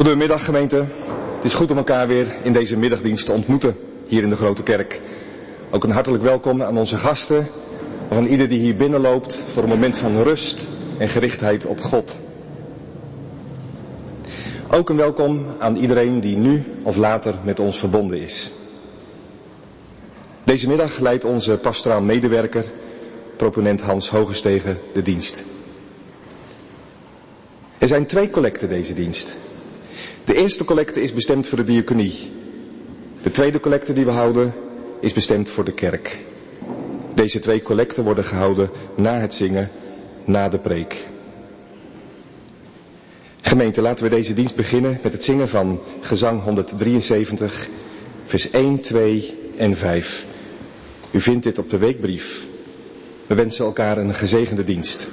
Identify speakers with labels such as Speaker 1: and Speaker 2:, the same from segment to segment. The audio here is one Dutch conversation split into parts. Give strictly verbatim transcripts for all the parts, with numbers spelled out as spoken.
Speaker 1: Goedemiddag gemeente. Het is goed om elkaar weer in deze middagdienst te ontmoeten hier in de Grote Kerk. Ook een hartelijk welkom aan onze gasten of aan ieder die hier binnenloopt voor een moment van rust en gerichtheid op God. Ook een welkom aan iedereen die nu of later met ons verbonden is. Deze middag leidt onze pastoraal medewerker, proponent Hans Hogestegen, de dienst. Er zijn twee collecten deze dienst. De eerste collecte is bestemd voor de diaconie. De tweede collecte die we houden is bestemd voor de kerk. Deze twee collecten worden gehouden na het zingen, na de preek. Gemeente, laten we deze dienst beginnen met het zingen van gezang honderddrieënzeventig, vers één, twee en vijf. U vindt dit op de weekbrief. We wensen elkaar een gezegende dienst.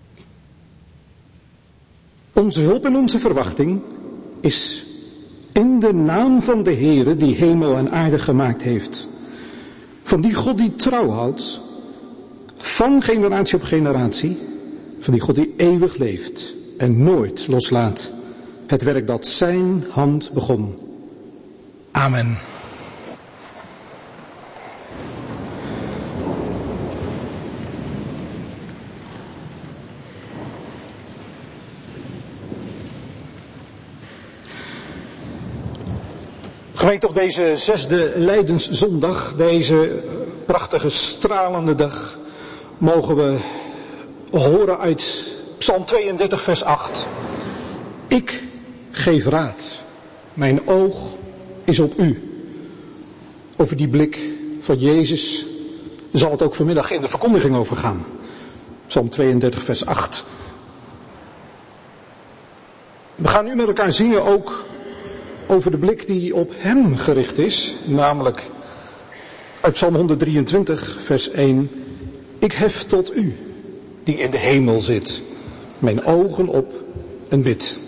Speaker 2: Onze hulp en onze verwachting is in in de naam van de Heere die hemel en aarde gemaakt heeft. Van die God die trouw houdt, van generatie op generatie, van die God die eeuwig leeft en nooit loslaat het werk dat zijn hand begon. Amen. Gemeente, op deze zesde Lijdenszondag, deze prachtige stralende dag, mogen we horen uit Psalm tweeëndertig vers acht. Ik geef raad, mijn oog is op u. Over die blik van Jezus zal het ook vanmiddag in de verkondiging over gaan. Psalm tweeëndertig vers acht. We gaan nu met elkaar zingen ook over de blik die op hem gericht is, namelijk uit Psalm honderddrieëntwintig vers één. Ik hef tot u, die in de hemel zit, mijn ogen op en bid.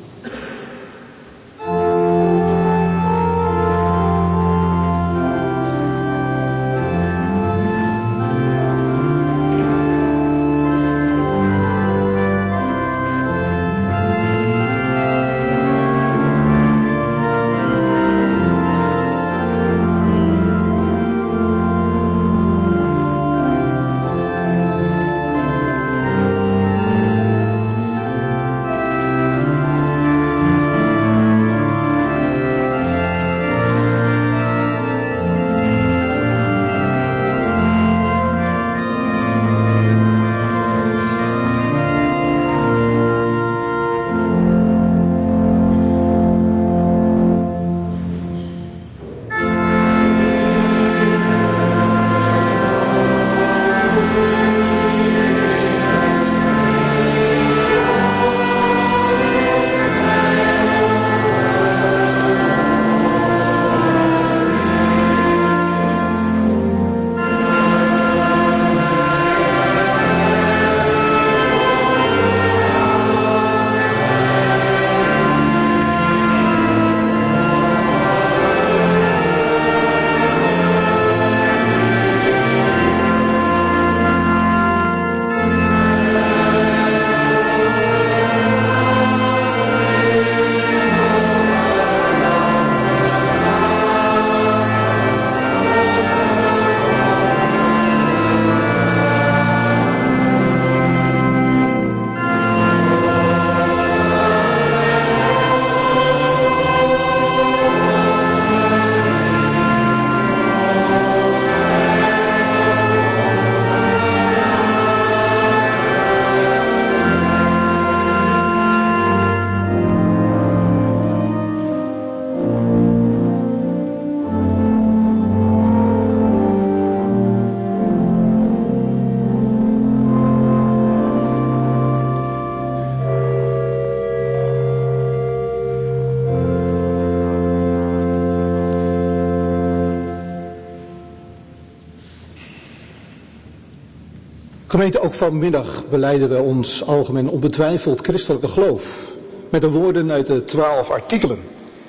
Speaker 2: Gemeente, ook vanmiddag belijden we ons algemeen onbetwijfeld christelijke geloof met de woorden uit de twaalf artikelen.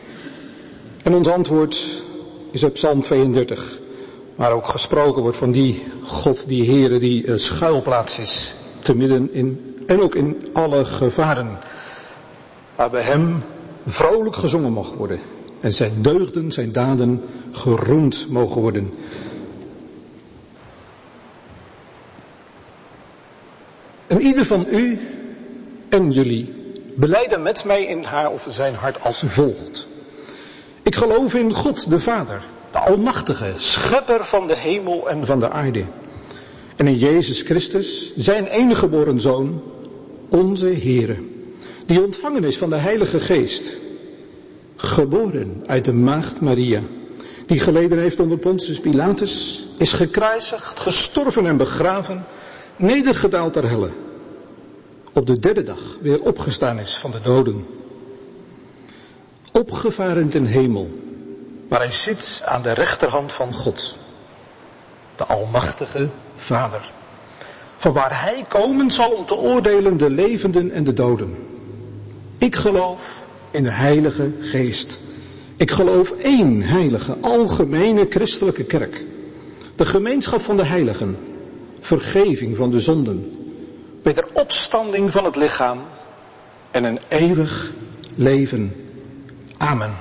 Speaker 2: En ons antwoord is uit Psalm tweeëndertig, waar ook gesproken wordt van die God, die Heere, die schuilplaats is, te midden in en ook in alle gevaren, waar bij hem vrolijk gezongen mag worden en zijn deugden, zijn daden geroemd mogen worden. En ieder van u en jullie belijden met mij in haar of zijn hart als volgt. Ik geloof in God de Vader, de Almachtige, schepper van de hemel en van de aarde. En in Jezus Christus, zijn enige geboren Zoon, onze Heere, die ontvangen is van de Heilige Geest, geboren uit de maagd Maria, die geleden heeft onder Pontius Pilatus, is gekruisigd, gestorven en begraven, nedergedaald ter helle, op de derde dag weer opgestaan is van de doden, opgevaren ten hemel, waar hij zit aan de rechterhand van God, de Almachtige Vader, van waar hij komen zal om te oordelen de levenden en de doden. Ik geloof in de Heilige Geest, Ik geloof één heilige, algemene christelijke kerk. De gemeenschap van de heiligen. Vergeving van de zonden. Wederopstanding van het lichaam. En een eeuwig leven. Amen.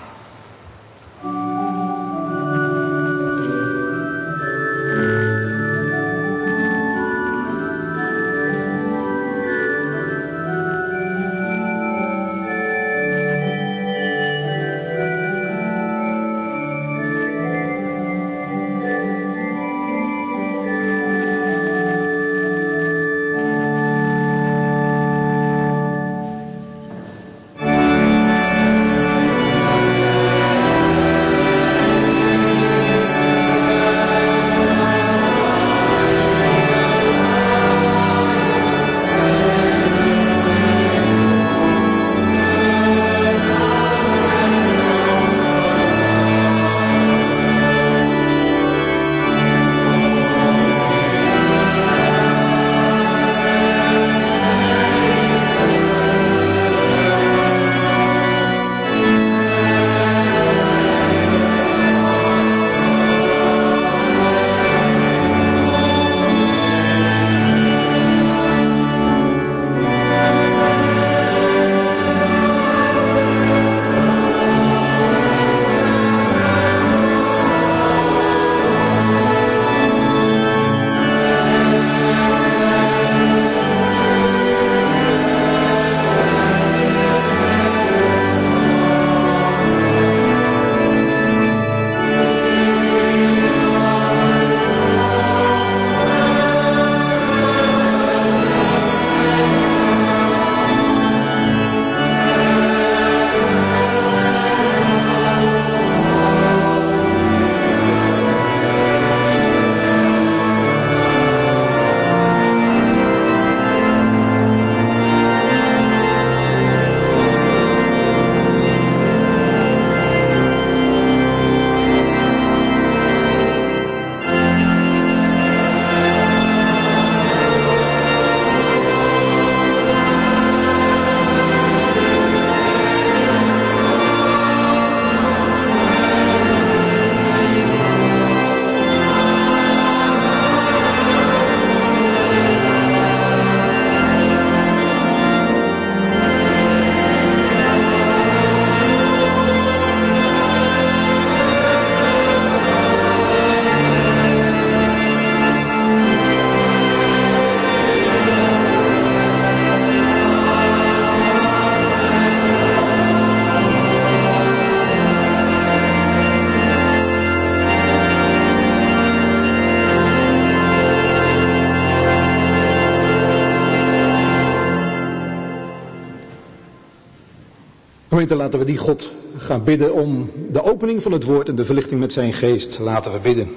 Speaker 2: Gemeente, laten we die God gaan bidden om de opening van het woord en de verlichting met zijn geest. Laten we bidden.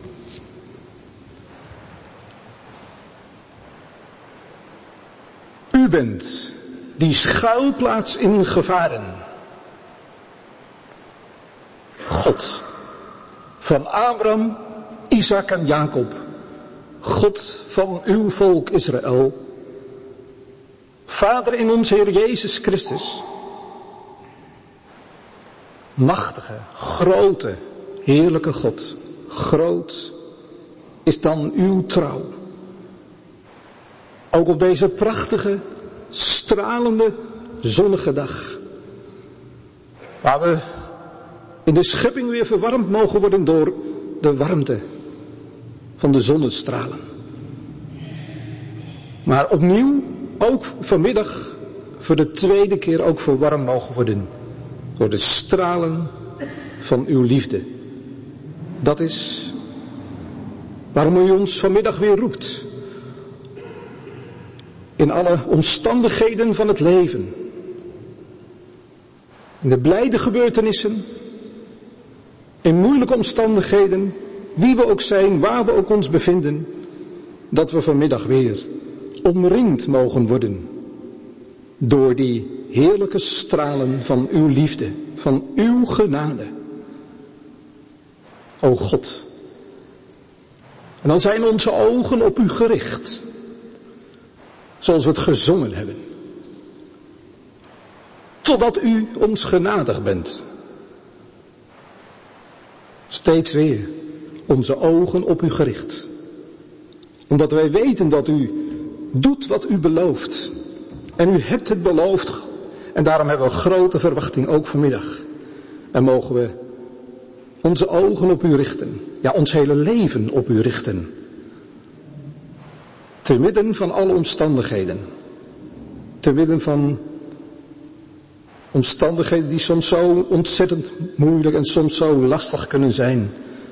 Speaker 2: U bent die schuilplaats in gevaren. God van Abraham, Isaac en Jacob. God van uw volk Israël. Vader in ons Heer Jezus Christus. Machtige, grote, heerlijke God. Groot is dan uw trouw. Ook op deze prachtige, stralende, zonnige dag. Waar we in de schepping weer verwarmd mogen worden door de warmte van de zonnestralen. Maar opnieuw, ook vanmiddag, voor de tweede keer ook verwarmd mogen worden door de stralen van uw liefde. Dat is waarom u ons vanmiddag weer roept. In alle omstandigheden van het leven. In de blijde gebeurtenissen. In moeilijke omstandigheden. Wie we ook zijn, waar we ook ons bevinden. Dat we vanmiddag weer omringd mogen worden. Door die heerlijke stralen van uw liefde. Van uw genade. O God. En dan zijn onze ogen op u gericht. Zoals we het gezongen hebben. Totdat u ons genadig bent. Steeds weer onze ogen op u gericht. Omdat wij weten dat u doet wat u belooft. En u hebt het beloofd. En daarom hebben we grote verwachting ook vanmiddag. En mogen we onze ogen op u richten. Ja, ons hele leven op u richten. Te midden van alle omstandigheden. Te midden van omstandigheden die soms zo ontzettend moeilijk en soms zo lastig kunnen zijn.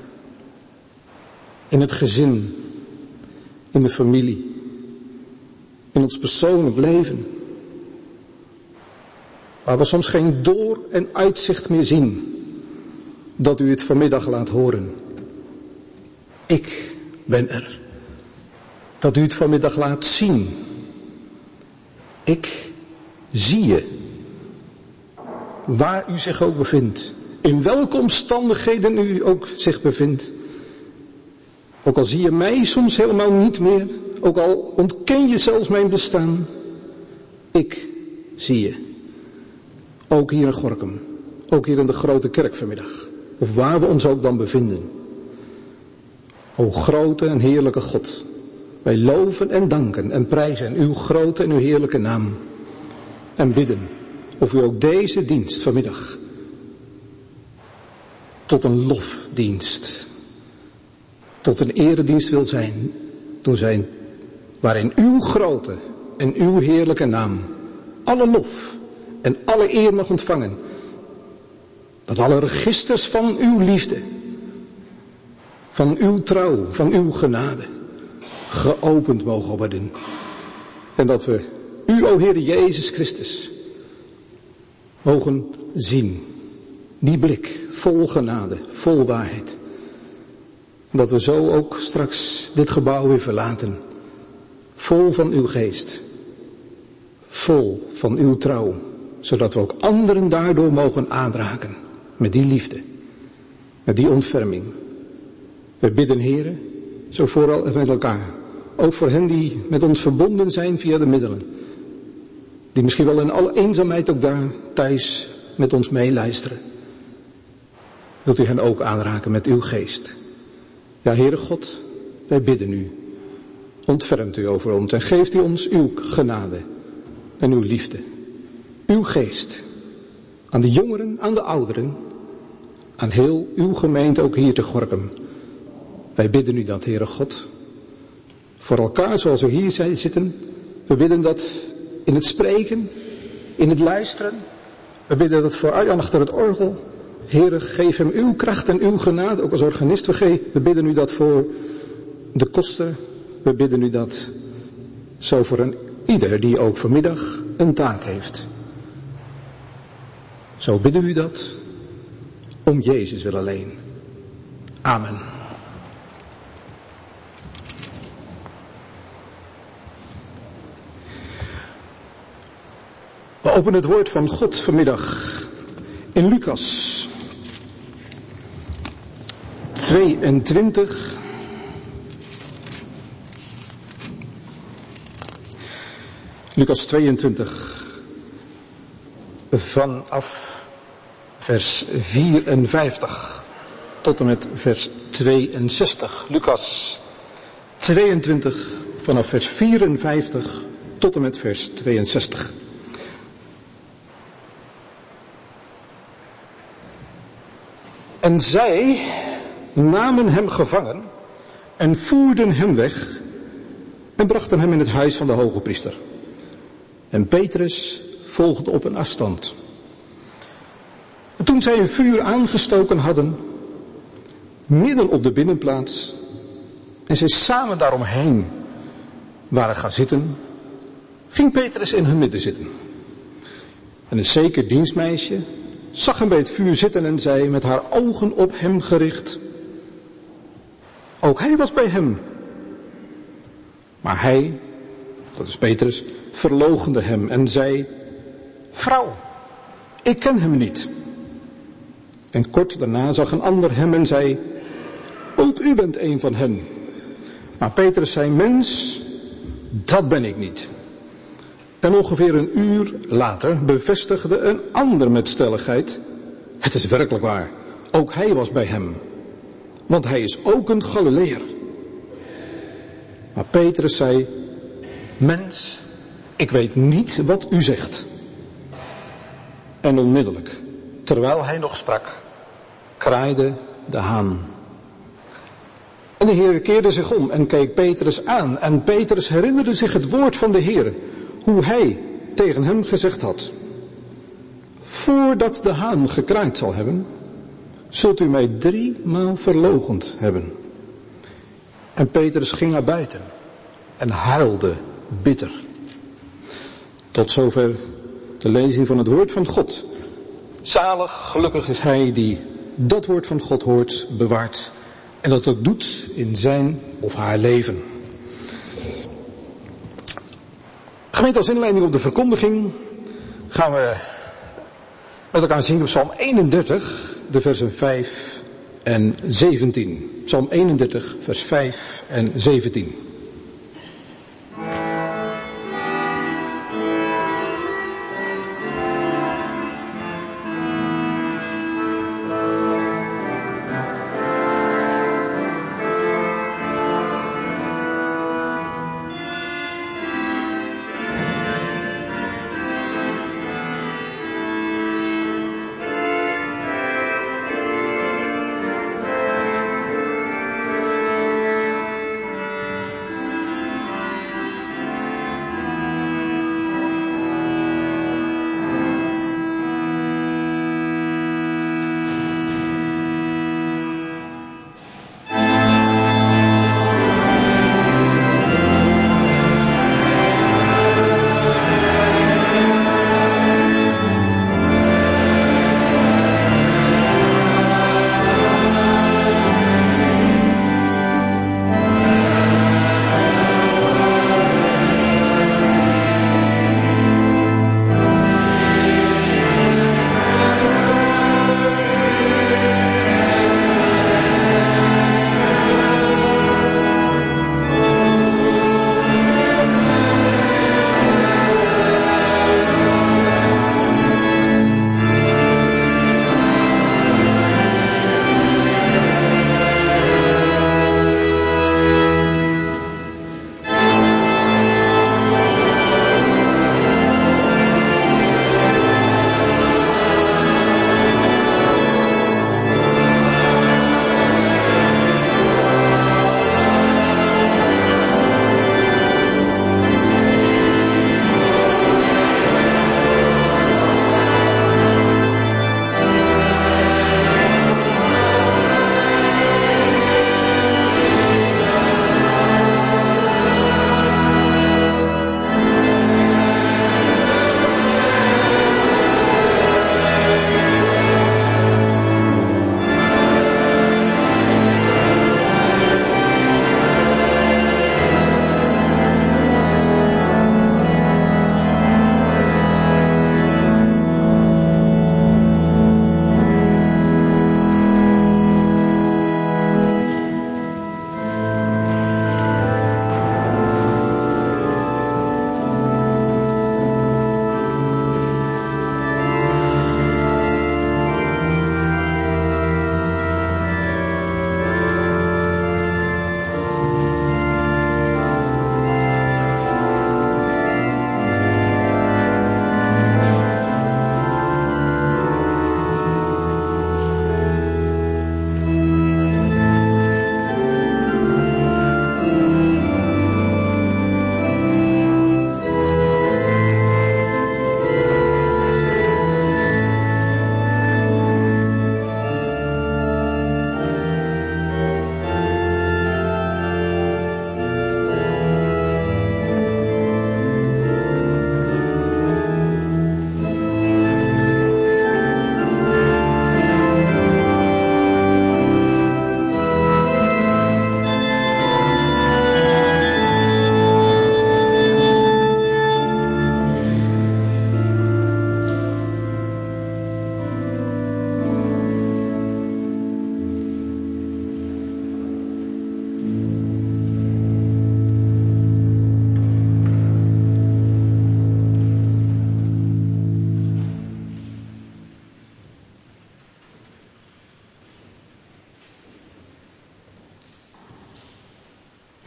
Speaker 2: In het gezin, in de familie, in ons persoonlijk leven. Waar we soms geen door- en uitzicht meer zien. Dat u het vanmiddag laat horen. Ik ben er. Dat u het vanmiddag laat zien. Ik zie je. Waar u zich ook bevindt. In welke omstandigheden u ook zich bevindt. Ook al zie je mij soms helemaal niet meer. Ook al ontken je zelfs mijn bestaan. Ik zie je. Ook hier in Gorinchem. Ook hier in de grote kerk vanmiddag. Of waar we ons ook dan bevinden. O grote en heerlijke God. Wij loven en danken en prijzen uw grote en uw heerlijke naam. En bidden of u ook deze dienst vanmiddag tot een lofdienst, tot een eredienst wil zijn, door zijn, waarin uw grote en uw heerlijke naam alle lof en alle eer mag ontvangen. Dat alle registers van uw liefde, van uw trouw, van uw genade, geopend mogen worden. En dat we u, o Heer Jezus Christus, mogen zien. Die blik, vol genade, vol waarheid. Dat we zo ook straks dit gebouw weer verlaten. Vol van uw geest. Vol van uw trouw. Zodat we ook anderen daardoor mogen aanraken. Met die liefde. Met die ontferming. We bidden, Heere, zo vooral met elkaar. Ook voor hen die met ons verbonden zijn via de middelen. Die misschien wel in alle eenzaamheid ook daar thuis met ons meeluisteren. Wilt u hen ook aanraken met uw geest. Ja, Heere God, wij bidden u. Ontfermt u over ons en geeft u ons uw genade en uw liefde. Uw geest. Aan de jongeren, aan de ouderen. Aan heel uw gemeente ook hier te Gorinchem. Wij bidden u dat, Heere God. Voor elkaar zoals we hier zijn, zitten. We bidden dat in het spreken, in het luisteren. We bidden dat voor Arjan achter het orgel. Heere, geef hem uw kracht en uw genade, ook als organist. We, we bidden u dat voor de koster. We bidden u dat zo voor een ieder die ook vanmiddag een taak heeft. Zo bidden u dat om Jezus wil alleen. Amen. We openen het woord van God vanmiddag in Lucas tweeëntwintig. Lucas tweeëntwintig. Vanaf vers vierenvijftig tot en met vers tweeënzestig. Lucas tweeëntwintig vanaf vers vierenvijftig tot en met vers tweeënzestig. En zij namen hem gevangen en voerden hem weg en brachten hem in het huis van de hoge priester. En Petrus volgde op een afstand. En toen zij een vuur aangestoken hadden, midden op de binnenplaats, en zij samen daaromheen waren gaan zitten, ging Petrus in hun midden zitten. En een zeker dienstmeisje zag hem bij het vuur zitten en zei met haar ogen op hem gericht: ook hij was bij hem. Maar hij, dat is Petrus, verloochende hem en zei: vrouw, ik ken hem niet. En kort daarna zag een ander hem en zei: ook u bent een van hen. Maar Petrus zei: mens, dat ben ik niet. En ongeveer een uur later bevestigde een ander met stelligheid: het is werkelijk waar, ook hij was bij hem. want hij is ook een Galileër. Maar Petrus zei, mens, ik weet niet wat u zegt. En onmiddellijk, terwijl hij nog sprak, kraaide de haan. En de Heer keerde zich om en keek Petrus aan. En Petrus herinnerde zich het woord van de Heer, hoe hij tegen hem gezegd had. Voordat de haan gekraaid zal hebben, zult u mij driemaal verloochend hebben. En Petrus ging naar buiten en huilde bitter. Tot zover de lezing van het woord van God. Zalig, gelukkig is hij die dat woord van God hoort, bewaart en dat ook doet in zijn of haar leven. Gemeente, als inleiding op de verkondiging gaan we met elkaar zingen op Psalm eenendertig, de versen vijf en zeventien. Psalm eenendertig, vers vijf en zeventien.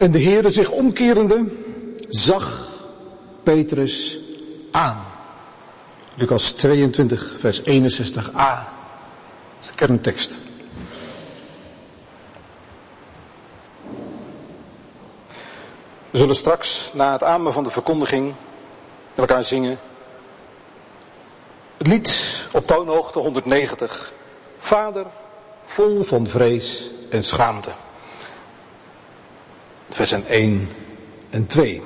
Speaker 2: En de Heere zich omkerende zag Petrus aan. Lucas tweeëntwintig, vers eenenzestig a. Dat is de kerntekst. We zullen straks na het amen van de verkondiging met elkaar zingen. Het lied op toonhoogte honderdnegentig. Vader, vol van vrees en schaamte. Versen één en twee.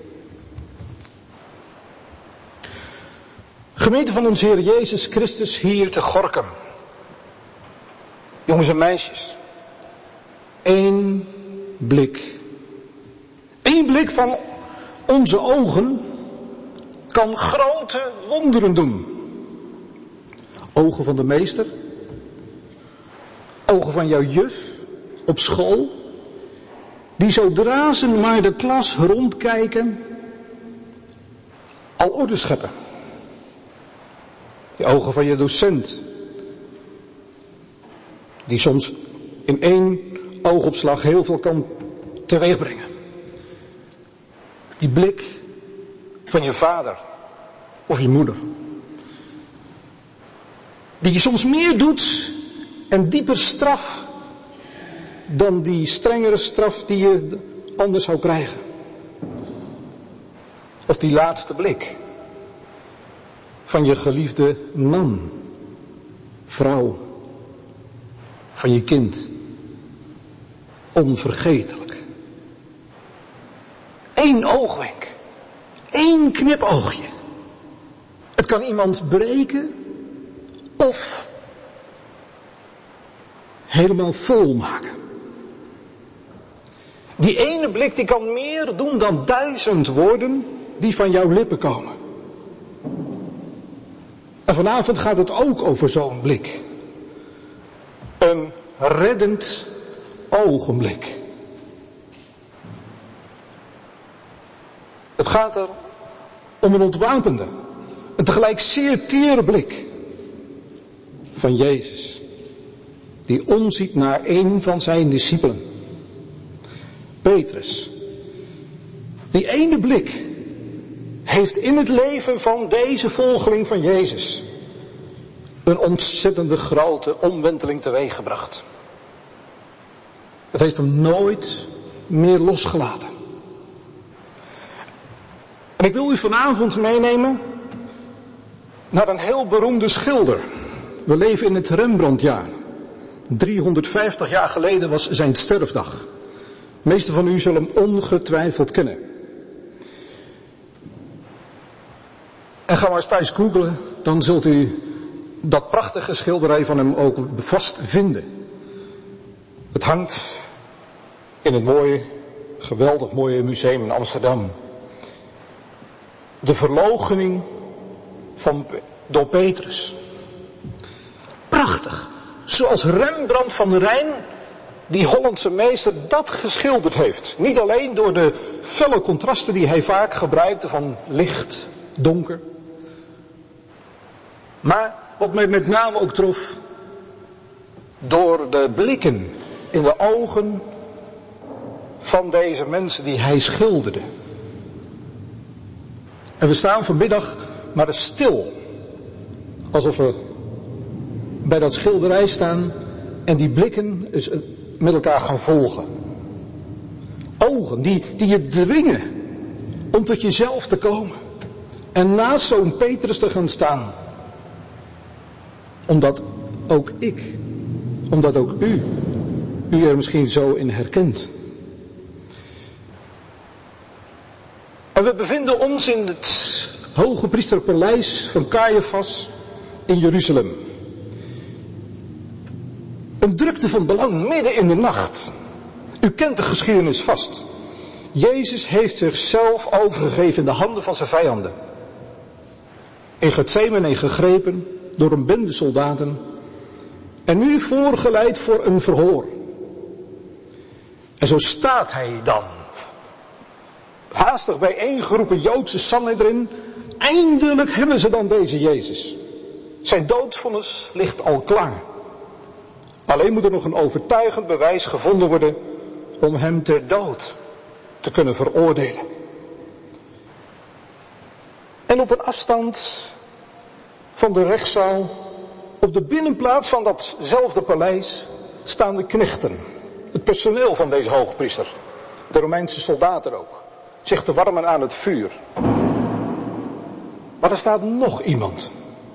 Speaker 2: Gemeente van onze Heer Jezus Christus hier te Gorinchem. Jongens en meisjes. Eén blik. Eén blik van onze ogen kan grote wonderen doen. Ogen van de meester. Ogen van jouw juf op school. Die zodra ze maar de klas rondkijken, al orde scheppen. De ogen van je docent. Die soms in één oogopslag heel veel kan teweegbrengen. Die blik van je vader of je moeder. Die je soms meer doet en dieper straf dan die strengere straf die je anders zou krijgen. Of die laatste blik van je geliefde man, vrouw, van je kind. Onvergetelijk. Eén oogwenk. Eén knipoogje. Het kan iemand breken of helemaal vol maken. Die ene blik die kan meer doen dan duizend woorden die van jouw lippen komen. En vanavond gaat het ook over zo'n blik. Een reddend ogenblik. Het gaat er om een ontwapende, een tegelijk zeer tere blik van Jezus. Die omziet naar een van zijn discipelen. Petrus. Die ene blik heeft in het leven van deze volgeling van Jezus een ontzettende grote omwenteling teweeggebracht. Het heeft hem nooit meer losgelaten. En ik wil u vanavond meenemen naar een heel beroemde schilder. We leven in het Rembrandtjaar. driehonderdvijftig jaar geleden was zijn sterfdag. De meesten van u zullen hem ongetwijfeld kennen. En ga maar eens thuis googlen, dan zult u dat prachtige schilderij van hem ook vast vinden. Het hangt in het mooie, geweldig mooie museum in Amsterdam. De verloochening van, door Petrus. Prachtig. Zoals Rembrandt van Rijn, die Hollandse meester, dat geschilderd heeft. Niet alleen door de felle contrasten die hij vaak gebruikte van licht, donker. Maar wat mij met name ook trof, door de blikken in de ogen van deze mensen die hij schilderde. En we staan vanmiddag maar eens stil. Alsof we bij dat schilderij staan en die blikken eens met elkaar gaan volgen. Ogen die, die je dwingen om tot jezelf te komen. En naast zo'n Petrus te gaan staan. Omdat ook ik, omdat ook u, u er misschien zo in herkent. En we bevinden ons in het hoge priesterpaleis van Caiaphas in Jeruzalem. Een drukte van belang midden in de nacht. U kent de geschiedenis vast. Jezus heeft zichzelf overgegeven in de handen van zijn vijanden. In Getsemane gegrepen door een bende soldaten. En nu voorgeleid voor een verhoor. En zo staat hij dan. Haastig bijeengeroepen Joodse Sanhedrin. Eindelijk hebben ze dan deze Jezus. Zijn doodvonnis ligt al klaar. Alleen moet er nog een overtuigend bewijs gevonden worden om hem ter dood te kunnen veroordelen. En op een afstand van de rechtszaal, op de binnenplaats van datzelfde paleis, staan de knechten. Het personeel van deze hoogpriester. De Romeinse soldaten ook. Zich te warmen aan het vuur. Maar er staat nog iemand.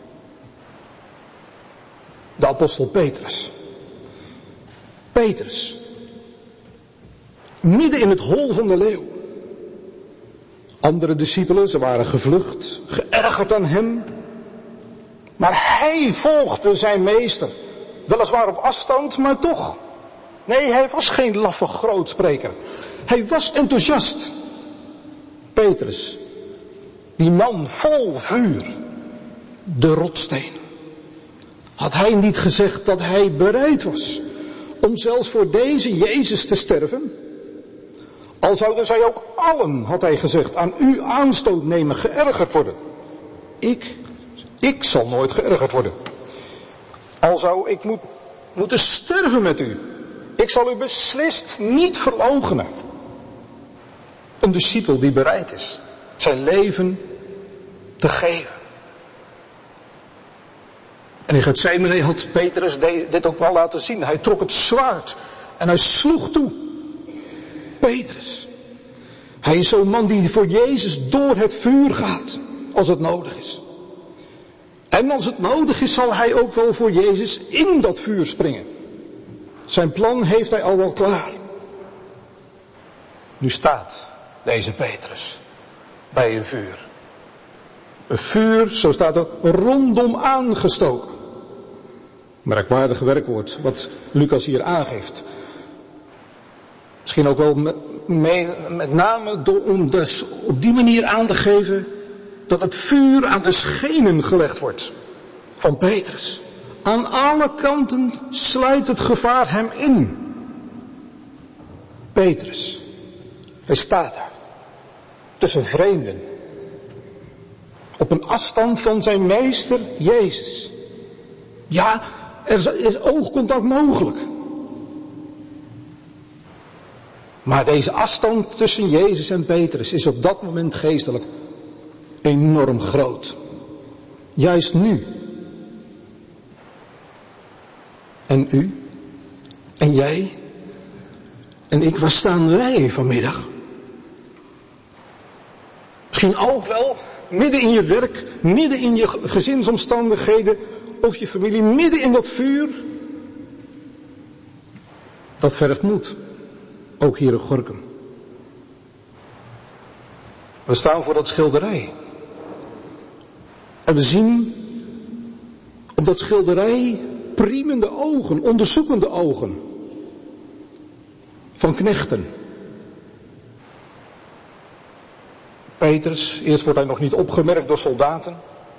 Speaker 2: De apostel Petrus. Petrus. Midden in het hol van de leeuw. Andere discipelen, ze waren gevlucht, geërgerd aan hem. Maar hij volgde zijn meester. Weliswaar op afstand, maar toch. Nee, hij was geen laffe grootspreker. Hij was enthousiast. Petrus, die man vol vuur, de rotsteen. Had hij niet gezegd dat hij bereid was om zelfs voor deze Jezus te sterven? Al zouden zij ook allen, had hij gezegd, aan u aanstoot nemen, geërgerd worden. Ik, ik zal nooit geërgerd worden. Al zou ik moet, moeten sterven met u. Ik zal u beslist niet verloochenen. Een discipel die bereid is zijn leven te geven. En in Getsemane had Petrus dit ook wel laten zien. Hij trok het zwaard en hij sloeg toe. Petrus. Hij is zo'n man die voor Jezus door het vuur gaat, als het nodig is. En als het nodig is, zal hij ook wel voor Jezus in dat vuur springen. Zijn plan heeft hij al wel klaar. Nu staat deze Petrus bij een vuur. Een vuur, zo staat er, rondom aangestoken. Merkwaardig werkwoord, wat Lucas hier aangeeft. Misschien ook wel met, met name door, om dus op die manier aan te geven dat het vuur aan de schenen gelegd wordt van Petrus. Aan alle kanten sluit het gevaar hem in. Petrus, hij staat daar, tussen vreemden, op een afstand van zijn meester Jezus. Ja, er is oogcontact mogelijk. Maar deze afstand tussen Jezus en Petrus is op dat moment geestelijk enorm groot. Juist nu. En u? En jij? En ik, waar staan wij vanmiddag? Misschien ook wel midden in je werk, midden in je gezinsomstandigheden of je familie, midden in dat vuur. Dat vergt moed. Ook hier in Gorinchem. We staan voor dat schilderij. En we zien op dat schilderij priemende ogen, onderzoekende ogen van knechten. Petrus, eerst wordt hij nog niet opgemerkt door soldaten.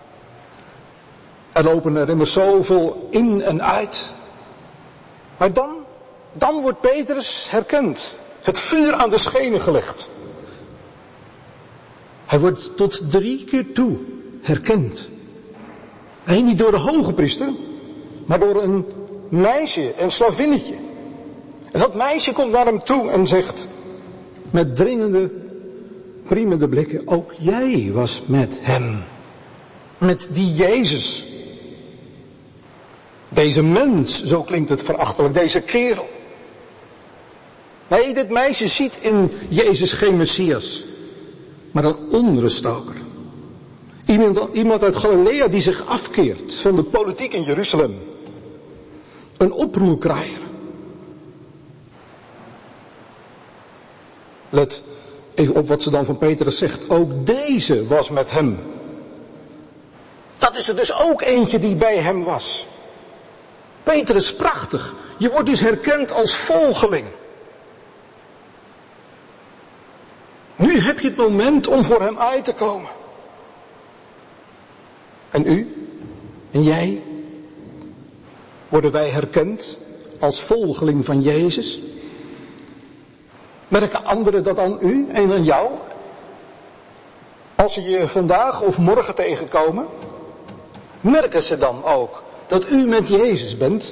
Speaker 2: Er lopen er immers zoveel in en uit. Maar dan, dan wordt Petrus herkend. Het vuur aan de schenen gelegd. Hij wordt tot drie keer toe herkend. Nee, niet door de hogepriester, maar door een meisje, een slavinnetje. En dat meisje komt naar hem toe en zegt met dringende, priemende blikken, ook jij was met hem. Met die Jezus. Deze mens, zo klinkt het verachtelijk, deze kerel. Nee, dit meisje ziet in Jezus geen Messias, maar een onruststoker. Iemand, iemand uit Galilea die zich afkeert van de politiek in Jeruzalem. Een oproerkraaier. Let even op wat ze dan van Petrus zegt. Ook deze was met hem. Dat is er dus ook eentje die bij hem was. Petrus, prachtig. Je wordt dus herkend als volgeling. Nu heb je het moment om voor hem uit te komen. En u? En jij? Worden wij herkend als volgeling van Jezus? Merken anderen dat aan u en aan jou? Als ze je vandaag of morgen tegenkomen, merken ze dan ook dat u met Jezus bent?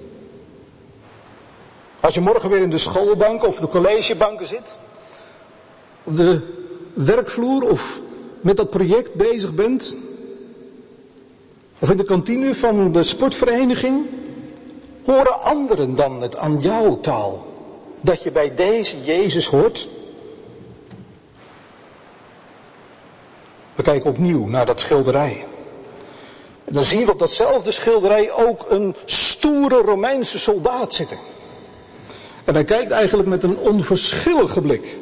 Speaker 2: Als je morgen weer in de schoolbank of de collegebanken zit, op de werkvloer of met dat project bezig bent, of in de kantine van de sportvereniging, horen anderen dan het aan jouw taal dat je bij deze Jezus hoort? We kijken opnieuw naar dat schilderij. En dan zien we op datzelfde schilderij ook een stoere Romeinse soldaat zitten. En hij kijkt eigenlijk met een onverschillige blik.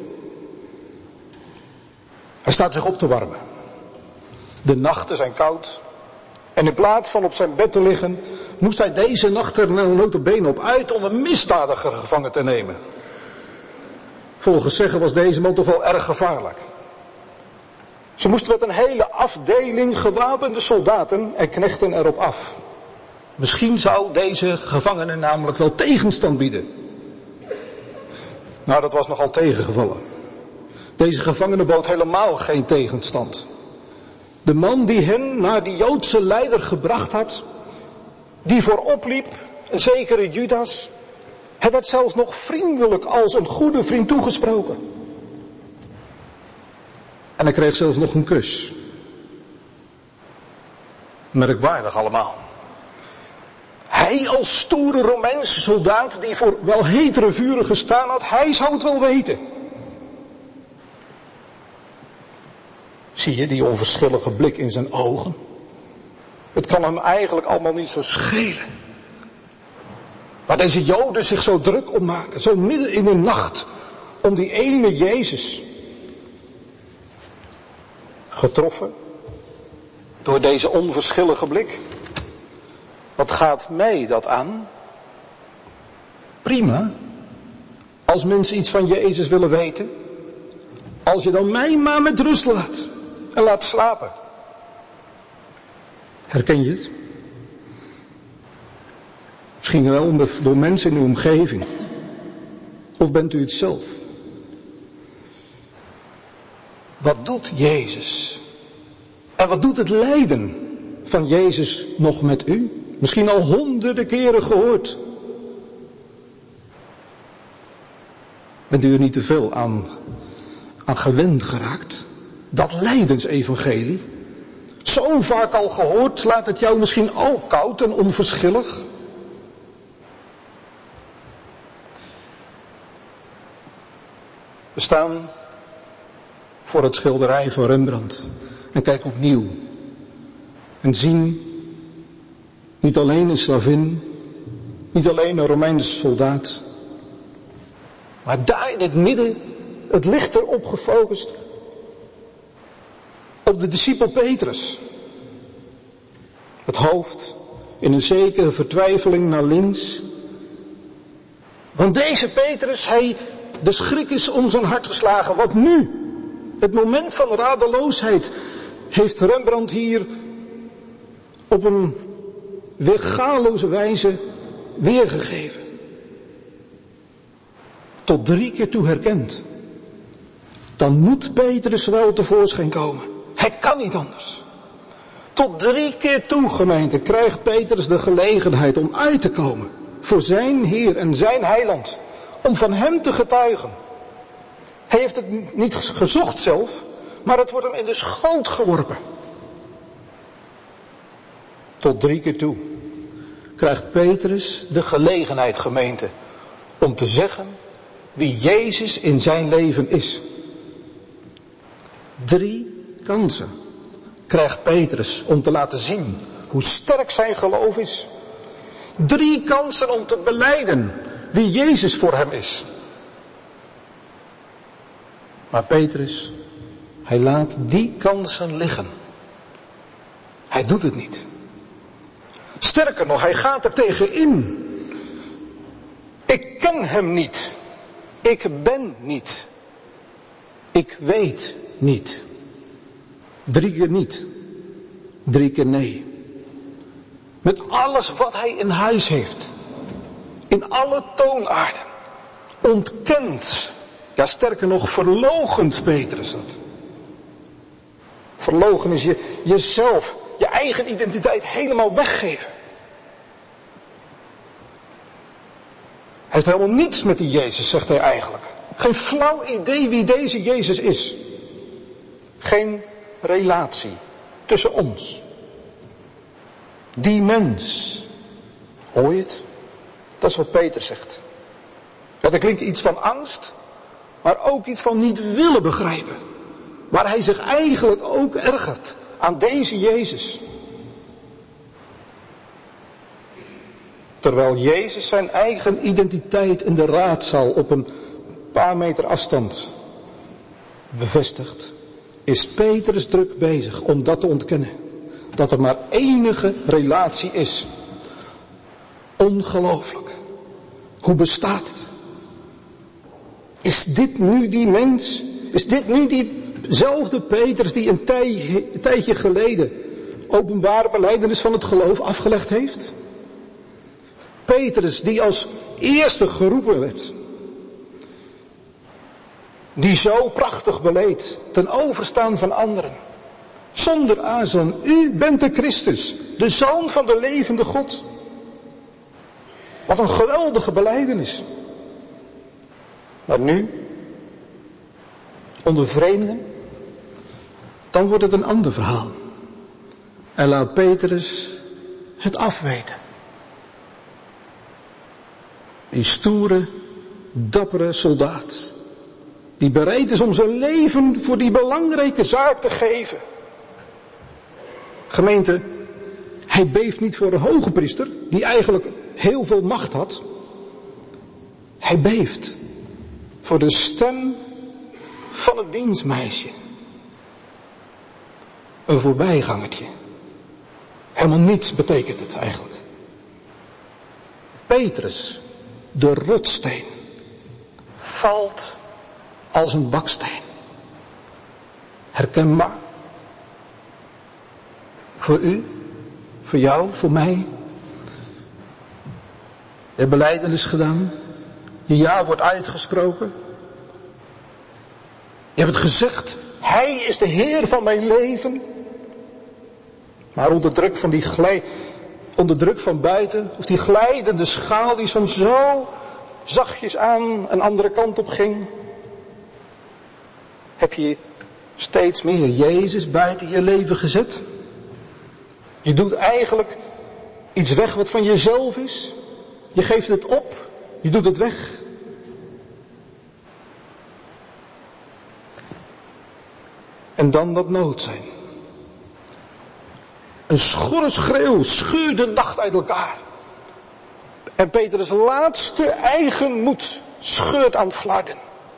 Speaker 2: Hij staat zich op te warmen. De nachten zijn koud. En in plaats van op zijn bed te liggen, moest hij deze nacht er nou nota bene op uit om een misdadiger gevangen te nemen. Volgens zeggen was deze man toch wel erg gevaarlijk. Ze moesten met een hele afdeling gewapende soldaten en knechten erop af. Misschien zou deze gevangene namelijk wel tegenstand bieden. Nou, dat was nogal tegengevallen. Deze gevangene bood helemaal geen tegenstand. De man die hen naar die Joodse leider gebracht had, die voorop liep, een zekere Judas, hij werd zelfs nog vriendelijk als een goede vriend toegesproken. En hij kreeg zelfs nog een kus. Merkwaardig allemaal. Hij als stoere Romeinse soldaat die voor wel hetere vuren gestaan had, hij zou het wel weten. Zie je die onverschillige blik in zijn ogen? Het kan hem eigenlijk allemaal niet zo schelen. Maar deze Joden zich zo druk om maken, zo midden in de nacht, om die ene Jezus. Getroffen door deze onverschillige blik. Wat gaat mij dat aan? Prima. Als mensen iets van Jezus willen weten. Als je dan mij maar met rust laat. En laat slapen. Herken je het? Misschien wel door mensen in uw omgeving. Of bent u het zelf? Wat doet Jezus? En wat doet het lijden van Jezus nog met u? Misschien al honderden keren gehoord. Bent u er niet te veel aan, aan gewend geraakt? Dat lijdensevangelie. Zo vaak al gehoord, slaat het jou misschien ook koud en onverschillig? We staan voor het schilderij van Rembrandt en kijken opnieuw. En zien niet alleen een slavin, niet alleen een Romeinse soldaat, maar daar in het midden het licht erop gefocust op de discipel Petrus. Het hoofd in een zekere vertwijfeling naar links. Want deze Petrus, hij, de schrik is om zijn hart geslagen. Wat nu? Het moment van radeloosheid heeft Rembrandt hier op een weergaloze wijze weergegeven. Tot drie keer toe herkend. Dan moet Petrus wel tevoorschijn komen. Hij kan niet anders. Tot drie keer toe, gemeente, krijgt Petrus de gelegenheid om uit te komen. Voor zijn Heer en zijn Heiland. Om van hem te getuigen. Hij heeft het niet gezocht zelf, maar het wordt hem in de schoot geworpen. Tot drie keer toe krijgt Petrus de gelegenheid, gemeente, om te zeggen wie Jezus in zijn leven is. Drie kansen krijgt Petrus om te laten zien hoe sterk zijn geloof is. Drie kansen om te belijden wie Jezus voor hem is. Maar Petrus, hij laat die kansen liggen. Hij doet het niet. Sterker nog, hij gaat er tegen in. Ik ken hem niet. Ik ben niet. Ik weet niet. Drie keer niet. Drie keer nee. Met alles wat hij in huis heeft. In alle toonaarden. Ontkent. Ja, sterker nog, verloochent Petrus dat. Verloochen is je, jezelf, je eigen identiteit helemaal weggeven. Hij heeft helemaal niets met die Jezus, zegt hij eigenlijk. Geen flauw idee wie deze Jezus is. Geen relatie tussen ons. Die mens. Hoor je het? Dat is wat Peter zegt. Ja, dat klinkt iets van angst, maar ook iets van niet willen begrijpen. Waar hij zich eigenlijk ook ergert aan deze Jezus. Terwijl Jezus zijn eigen identiteit in de raadzaal op een paar meter afstand bevestigt, is Petrus druk bezig om dat te ontkennen. Dat er maar enige relatie is. Ongelooflijk. Hoe bestaat het? Is dit nu die mens? Is dit nu diezelfde Petrus die een tijdje, een tijdje geleden openbare belijdenis van het geloof afgelegd heeft? Petrus die als eerste geroepen werd. Die zo prachtig beleed ten overstaan van anderen. Zonder aarzelen, u bent de Christus, de Zoon van de levende God. Wat een geweldige belijdenis. Maar nu, onder vreemden, dan wordt het een ander verhaal. En laat Petrus het afweten. Die stoere, dappere soldaat. Die bereid is om zijn leven voor die belangrijke zaak te geven. Gemeente, hij beeft niet voor een hoge priester, die eigenlijk heel veel macht had. Hij beeft voor de stem van het dienstmeisje. Een voorbijgangertje. Helemaal niets betekent het eigenlijk. Petrus, de rotsteen, valt als een baksteen. Herkenbaar. Voor u, voor jou, voor mij. Je hebt belijdenis gedaan. Je ja wordt uitgesproken. Je hebt het gezegd. Hij is de Heer van mijn leven. Maar onder druk van die glij, onder druk van buiten, of die glijdende schaal die soms zo zachtjes aan een andere kant op ging, heb je steeds meer Jezus buiten je leven gezet. Je doet eigenlijk iets weg wat van jezelf is. Je geeft het op. Je doet het weg. En dan dat nood zijn. Een schorre schreeuw scheurt de nacht uit elkaar. En Petrus' laatste eigen moed scheurt aan het flarden.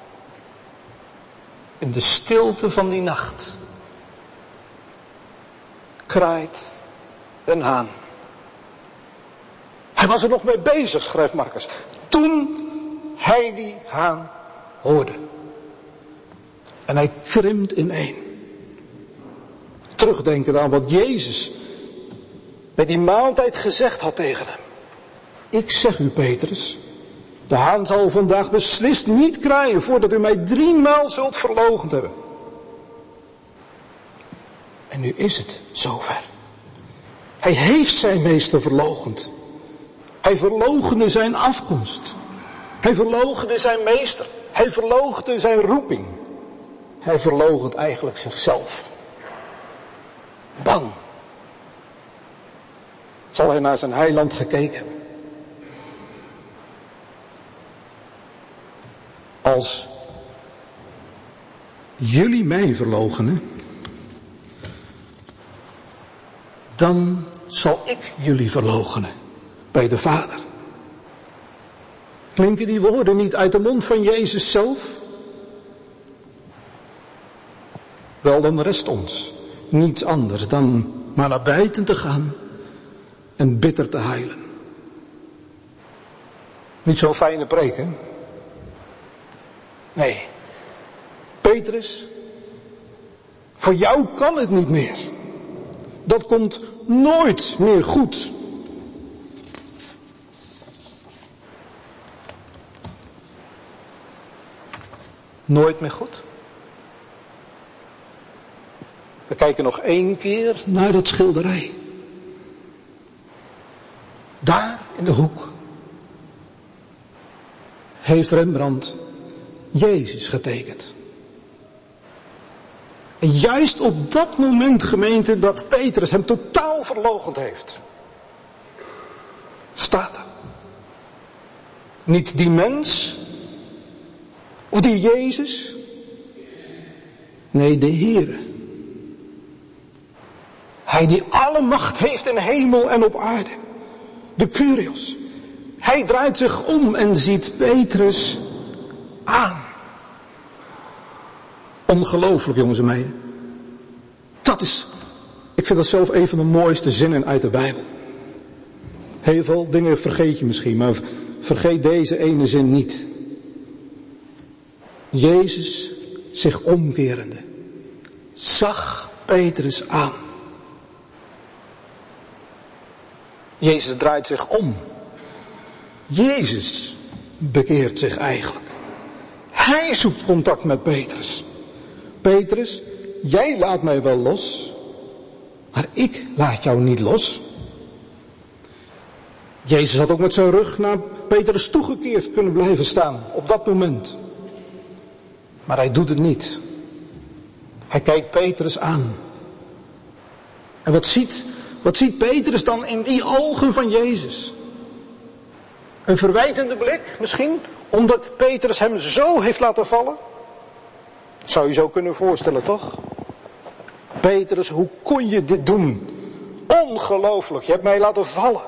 Speaker 2: In de stilte van die nacht kraait een haan. Hij was er nog mee bezig, schrijft Marcus, toen hij die haan hoorde. En hij krimpt ineen. Terugdenkend aan wat Jezus bij die maaltijd gezegd had tegen hem. Ik zeg u, Petrus, de haan zal vandaag beslist niet kraaien voordat u mij driemaal zult verloochend hebben. En nu is het zover. Hij heeft zijn meester verloochend. Hij verloochende zijn afkomst. Hij verloochende zijn meester. Hij verloochende zijn roeping. Hij verloochent eigenlijk zichzelf. Bang. Zal hij naar zijn heiland gekeken hebben. Als jullie mij verloochenen, dan zal ik jullie verloochenen bij de Vader. Klinken die woorden niet uit de mond van Jezus zelf? Wel, dan rest ons niets anders dan maar naar buiten te gaan en bitter te huilen. Niet zo'n fijne preek, hè? Nee. Petrus, voor jou kan het niet meer. Dat komt nooit meer goed. Nooit meer goed? We kijken nog één keer naar dat schilderij. Daar in de hoek heeft Rembrandt Jezus getekend. En juist op dat moment, gemeente, dat Petrus hem totaal verloochend heeft, staat er. Niet die mens, of die Jezus, nee, de Heere. Hij die alle macht heeft in hemel en op aarde. De Kyrios. Hij draait zich om en ziet Petrus aan. Ongelooflijk, jongens en meiden. Dat is, ik vind dat zelf een van de mooiste zinnen uit de Bijbel. Heel veel dingen vergeet je misschien, maar vergeet deze ene zin niet. Jezus, zich omkerende, zag Petrus aan. Jezus draait zich om. Jezus bekeert zich eigenlijk. Hij zoekt contact met Petrus. Petrus, jij laat mij wel los, maar ik laat jou niet los. Jezus had ook met zijn rug naar Petrus toegekeerd kunnen blijven staan op dat moment. Maar hij doet het niet. Hij kijkt Petrus aan. En wat ziet, wat ziet Petrus dan in die ogen van Jezus? Een verwijtende blik misschien, omdat Petrus hem zo heeft laten vallen? Dat zou je zo kunnen voorstellen, toch? Petrus, hoe kon je dit doen? Ongelooflijk, je hebt mij laten vallen.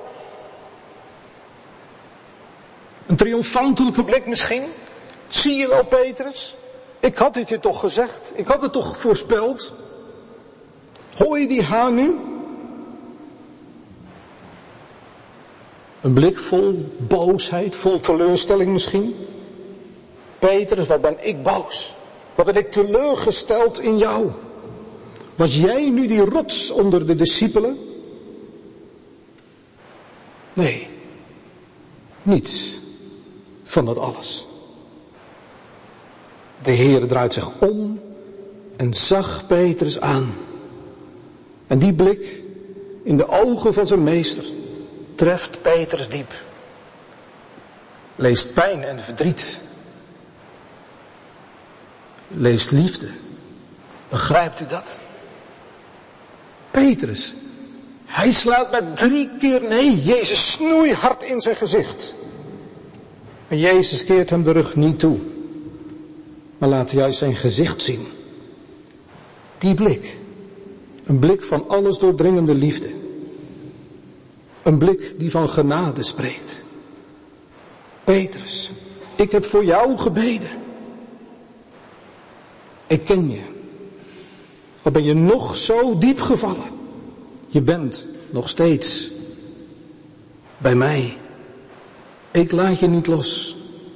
Speaker 2: Een triomfantelijke blik misschien? Zie je wel, Petrus? Ik had het je toch gezegd? Ik had het toch voorspeld? Hoor je die haan nu? Een blik vol boosheid, vol teleurstelling misschien? Petrus, wat ben ik boos? Wat ben ik teleurgesteld in jou? Was jij nu die rots onder de discipelen? Nee, niets van dat alles. De Heer draait zich om en zag Petrus aan. En die blik in de ogen van zijn meester treft Petrus diep. Leest pijn en verdriet. Leest liefde. Begrijpt u dat? Petrus, hij slaat met drie keer nee. Jezus snoeihard in zijn gezicht. En Jezus keert hem de rug niet toe. Maar laat juist zijn gezicht zien. Die blik. Een blik van alles doordringende liefde. Een blik die van genade spreekt. Petrus, ik heb voor jou gebeden. Ik ken je. Al ben je nog zo diep gevallen. Je bent nog steeds bij mij. Ik laat je niet los.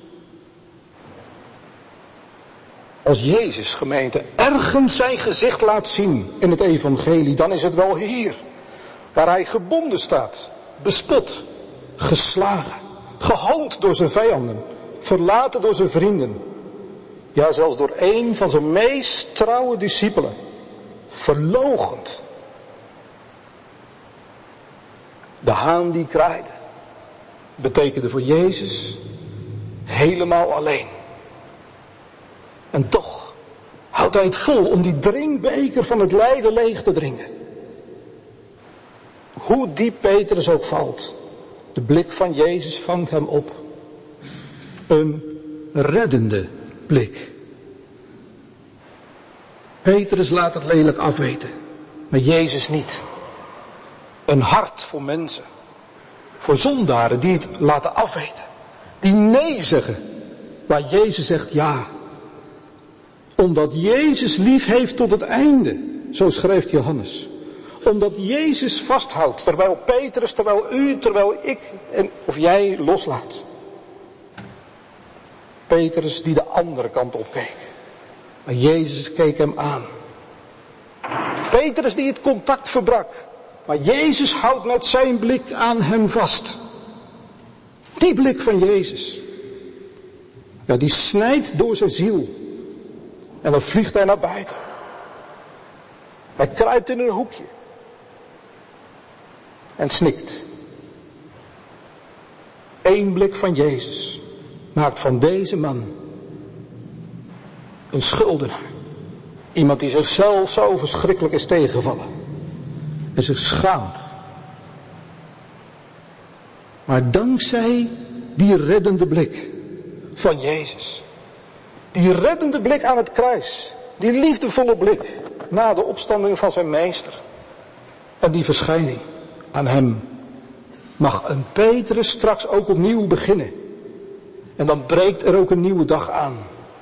Speaker 2: Als Jezus, gemeente, ergens zijn gezicht laat zien in het evangelie, dan is het wel hier. Waar hij gebonden staat, bespot, geslagen, gehoond door zijn vijanden, verlaten door zijn vrienden. Ja, zelfs door een van zijn meest trouwe discipelen. Verloochend. De haan die kraaide, betekende voor Jezus helemaal alleen. En toch houdt hij het vol om die drinkbeker van het lijden leeg te drinken. Hoe diep Petrus ook valt, de blik van Jezus vangt hem op. Een reddende blik. Petrus laat het lelijk afweten, maar Jezus niet. Een hart voor mensen, voor zondaren die het laten afweten. Die nee zeggen, waar Jezus zegt ja. Omdat Jezus lief heeft tot het einde, zo schrijft Johannes. Omdat Jezus vasthoudt, terwijl Petrus, terwijl u, terwijl ik en of jij loslaat. Petrus die de andere kant op keek. Maar Jezus keek hem aan. Petrus die het contact verbrak. Maar Jezus houdt met zijn blik aan hem vast. Die blik van Jezus. Ja, die snijdt door zijn ziel. En dan vliegt hij naar buiten. Hij kruipt in een hoekje. En snikt. Eén blik van Jezus maakt van deze man Een schuldenaar. Iemand die zichzelf zo verschrikkelijk is tegengevallen. En zich schaamt. Maar dankzij die reddende blik van Jezus. Die reddende blik aan het kruis. Die liefdevolle blik na de opstanding van zijn meester. En die verschijning aan hem. Mag een Petrus straks ook opnieuw beginnen. En dan breekt er ook een nieuwe dag aan.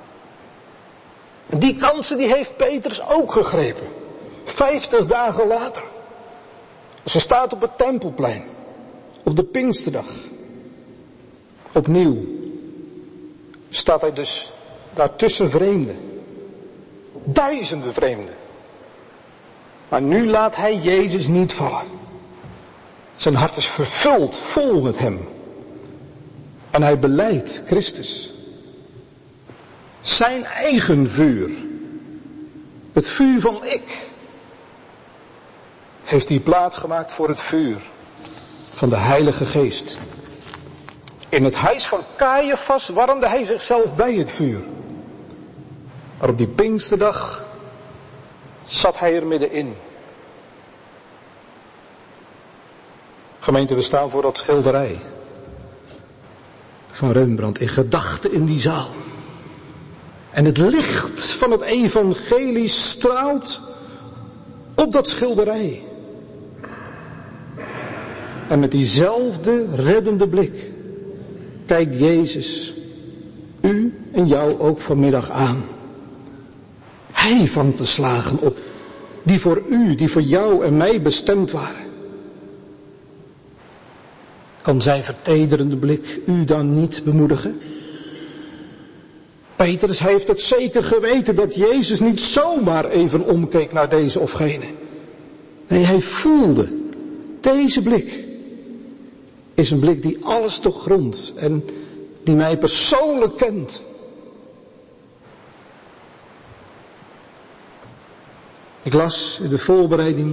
Speaker 2: En die kansen die heeft Petrus ook gegrepen. Vijftig dagen later. Ze staat op het Tempelplein. Op de Pinksterdag. Opnieuw staat hij dus daar tussen vreemden. Duizenden vreemden. Maar nu laat hij Jezus niet vallen. Zijn hart is vervuld, vol met hem. En hij belijdt Christus. Zijn eigen vuur. Het vuur van ik. Heeft hij plaats gemaakt voor het vuur van de Heilige Geest. In het huis van Caiaphas warmde hij zichzelf bij het vuur. Maar op die Pinksterdag zat hij er middenin. Gemeente, we staan voor dat schilderij van Rembrandt in gedachten in die zaal. En het licht van het evangelie straalt op dat schilderij. En met diezelfde reddende blik kijkt Jezus u en jou ook vanmiddag aan. Hij vangt de slagen op die voor u, die voor jou en mij bestemd waren. Kan zijn vertederende blik u dan niet bemoedigen? Petrus heeft het zeker geweten dat Jezus niet zomaar even omkeek naar deze of gene. Nee, hij voelde, deze blik is een blik die alles doorgrondt en die mij persoonlijk kent. Ik las in de voorbereiding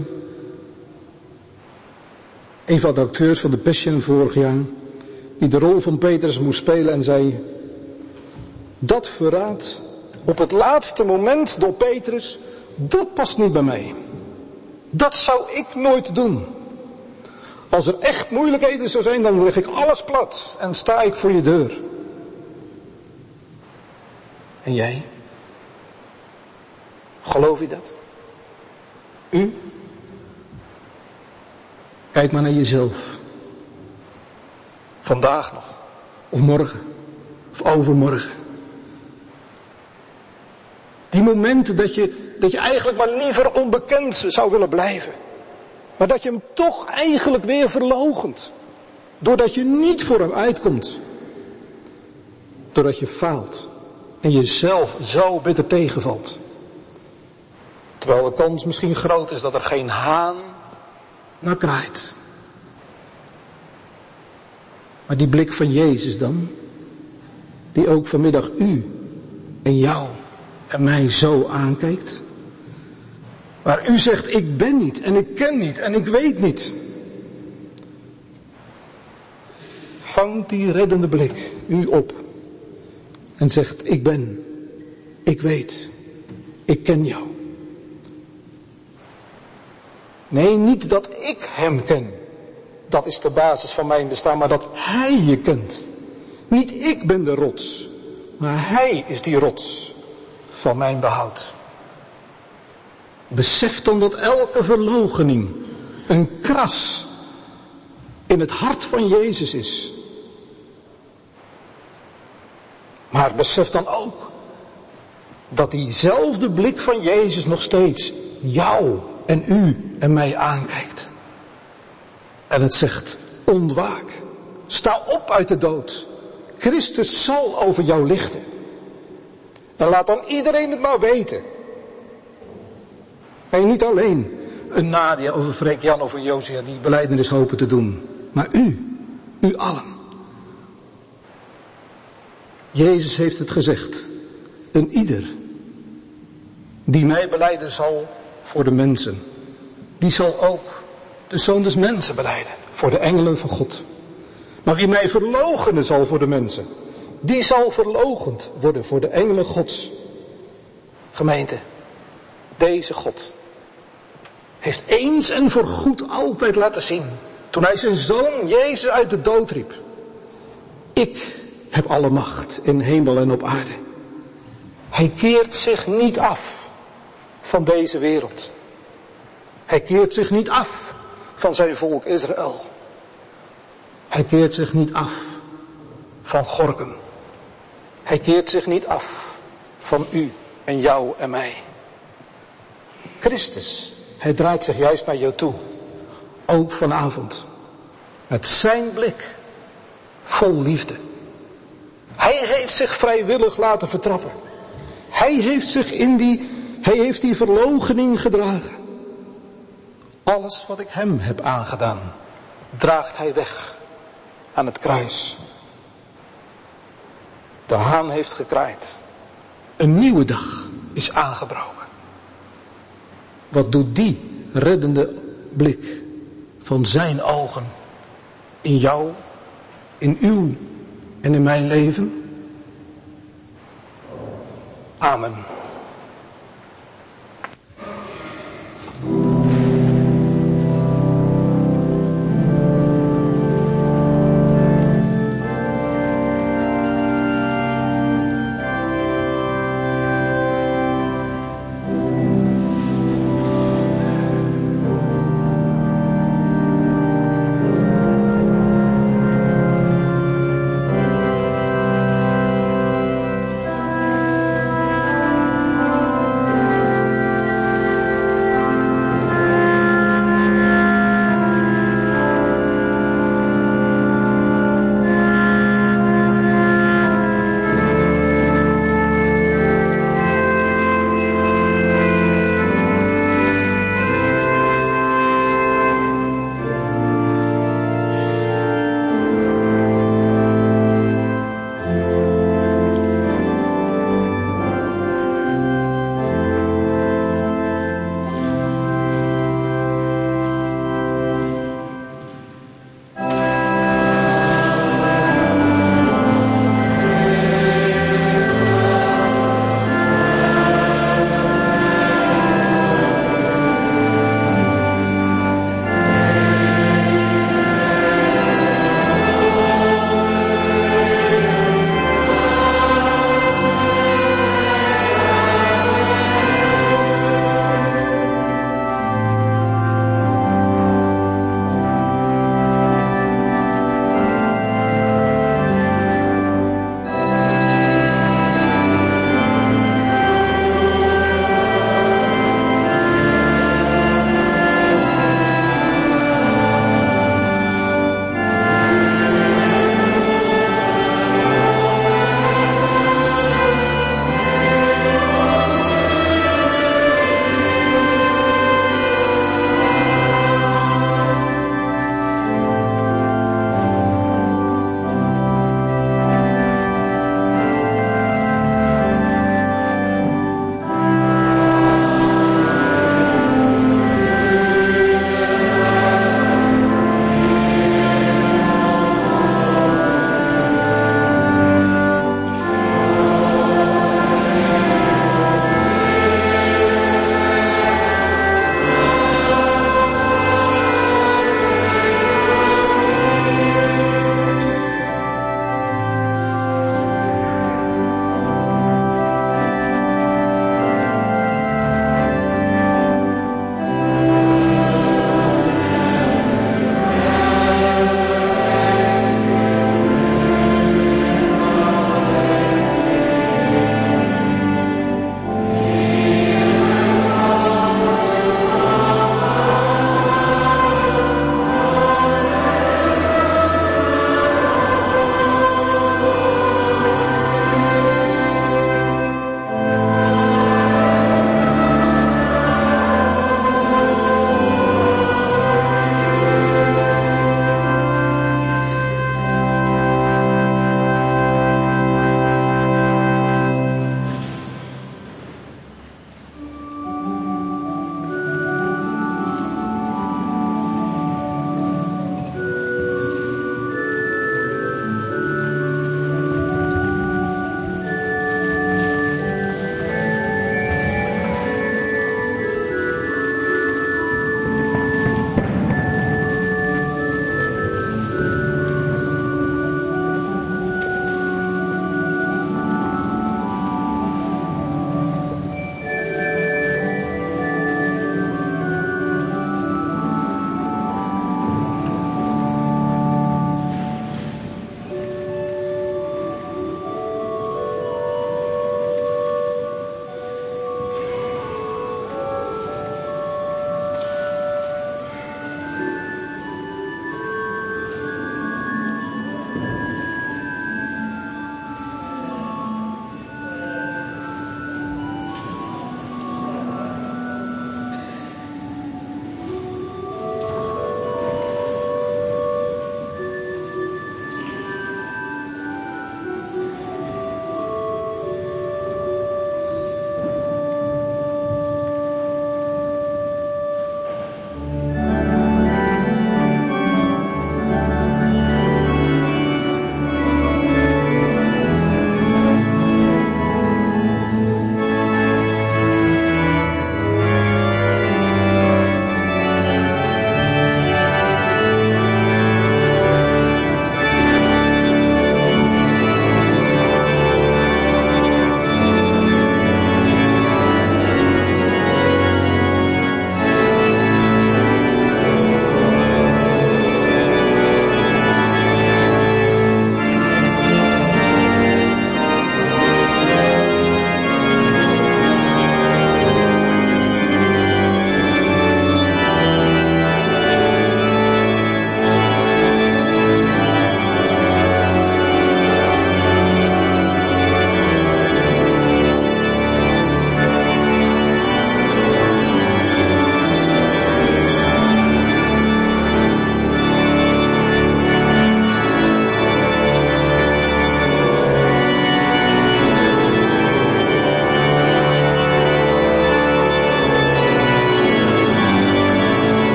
Speaker 2: een van de acteurs van de Passion vorig jaar, die de rol van Petrus moest spelen en zei, dat verraad op het laatste moment door Petrus, dat past niet bij mij. Dat zou ik nooit doen. Als er echt moeilijkheden zou zijn, dan leg ik alles plat en sta ik voor je deur. En jij? Geloof je dat? U? Kijk maar naar jezelf. Vandaag nog. Of morgen. Of overmorgen. Die momenten dat je, dat je eigenlijk maar liever onbekend zou willen blijven. Maar dat je hem toch eigenlijk weer verloochent. Doordat je niet voor hem uitkomt. Doordat je faalt. En jezelf zo bitter tegenvalt. Terwijl de kans misschien groot is dat er geen haan naar kraait. Maar die blik van Jezus dan. Die ook vanmiddag u en jou en mij zo aankijkt. Waar u zegt, ik ben niet en ik ken niet en ik weet niet. Vangt die reddende blik u op. En zegt, ik ben, ik weet, ik ken jou. Nee, niet dat ik hem ken. Dat is de basis van mijn bestaan, maar dat hij je kent. Niet ik ben de rots, maar hij is die rots van mijn behoud. Besef dan dat elke verloochening een kras in het hart van Jezus is. Maar besef dan ook dat diezelfde blik van Jezus nog steeds jou en u en mij aankijkt. En het zegt, ontwaak, sta op uit de dood. Christus zal over jou lichten. En laat dan iedereen het maar weten. En niet alleen een Nadia of een Freek Jan of een Josia die belijdenis hopen te doen. Maar u, u allen. Jezus heeft het gezegd. Een ieder die mij belijden zal voor de mensen. Die zal ook de Zoon des Mensen belijden voor de engelen van God. Maar wie mij verloochenen zal voor de mensen. Die zal verloochend worden voor de engelen Gods. Gemeente, deze God heeft eens en voorgoed altijd laten zien, toen hij zijn zoon Jezus uit de dood riep: ik heb alle macht in hemel en op aarde. Hij keert zich niet af van deze wereld. Hij keert zich niet af van zijn volk Israël. Hij keert zich niet af van Gorkum. Hij keert zich niet af van u en jou en mij. Christus, hij draait zich juist naar jou toe. Ook vanavond. Met zijn blik vol liefde. Hij heeft zich vrijwillig laten vertrappen. Hij heeft zich in die, hij heeft die verloochening gedragen. Alles wat ik hem heb aangedaan, draagt hij weg aan het kruis. De haan heeft gekraaid. Een nieuwe dag is aangebroken. Wat doet die reddende blik van zijn ogen in jou, in uw en in mijn leven? Amen.